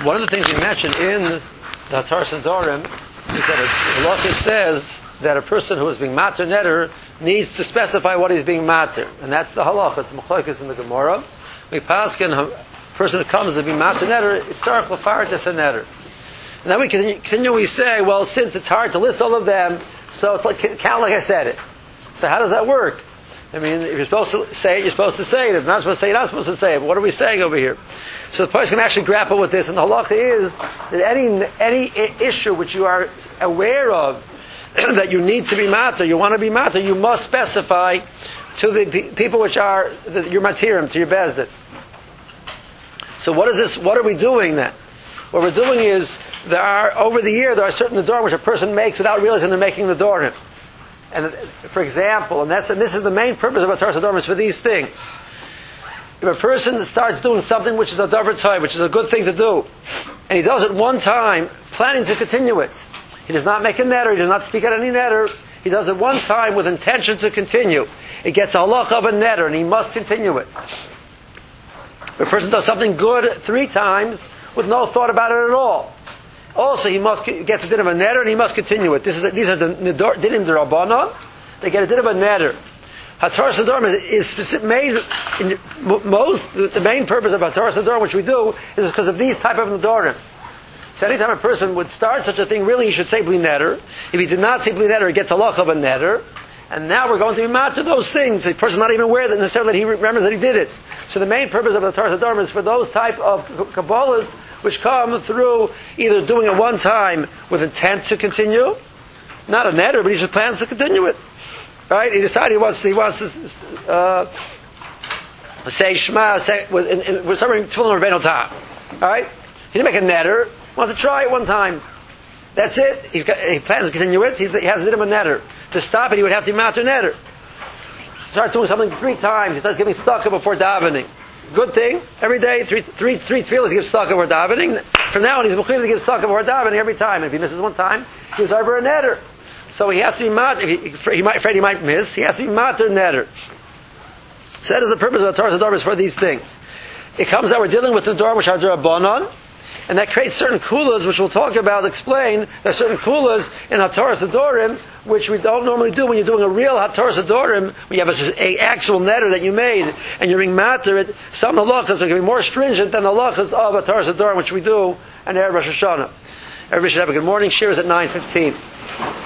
One of the things we mentioned in the Hataras Hadorim is that the law says that a person who is being mater neder needs to specify what he's being mater, and that's the halacha. It's machlokes in the Gemara. We paskin a person who comes to be mater neder, it's tzarich l'fardes a neder. And then we continually say, well, since it's hard to list all of them, so it's count like I said it. So how does that work? I mean, if you're supposed to say it, you're supposed to say it. If you're not supposed to say it, you're not supposed to say it. But what are we saying over here? So the person can actually grapple with this, and the halacha is that any issue which you are aware of that you need to be mater, you want to be mater, you must specify to the people which are your matirim, to your bezdin. So what is this? What are we doing then? What we're doing is over the year there are certain nedarim which a person makes without realizing they're making the nedarim. And for example, and this is the main purpose of Hataras Hadorim is for these things. If a person starts doing something which is a davar tov, which is a good thing to do, and he does it one time, planning to continue it, he does not make a neder, he does not speak out any neder, he does it one time with intention to continue. It gets a halacha of a neder, and he must continue it. If a person does something good 3 times with no thought about it at all, also he gets a din of a neder and he must continue it. These are the dinim d'Rabbanan. They get a din of a neder. Hataras Hadorim is made in the main purpose of Hataras Hadorim, which we do, is because of these type of nedarim. So anytime a person would start such a thing, really he should say bli neder. If he did not say bli neder, he gets a halacha of a neder. And now we're going to be mad to those things. The person's not even aware that necessarily that he remembers that he did it. So the main purpose of Hataras Hadorim is for those type of kabbalas which come through either doing it one time with intent to continue, not a neder, but he just plans to continue it. Right? He decided he wants to say Shema with something Tefillin Rabbeinu Tam. All right? He didn't make a neder. He wants to try it one time. That's it. He plans to continue it. He has a bit of a neder. To stop it, he would have to matter neder. Starts doing something 3 times. He starts giving stucca before davening. Good thing. Every day, three tefillas he gives stucca before davening. From now on, he's mechuyev to give stucca before davening every time. And if he misses one time, he was over a neder. So he has to be matter. Afraid he might miss. He has to be matter neder. So that is the purpose of the Hataras Hadorim, is for these things. It comes that we're dealing with the door which are d'Rabbanan, and that creates certain kulas, which we'll talk about, explain. There's certain kulas in Hataras Hadorim which we don't normally do when you're doing a real Hataras Hadorim, when you have an actual neder that you made, and you're being matter it. Some halachas are going to be more stringent than the halachas of Hataras Hadorim, which we do on Erev Rosh Hashanah. Everybody should have a good morning. Shir is at 9:15.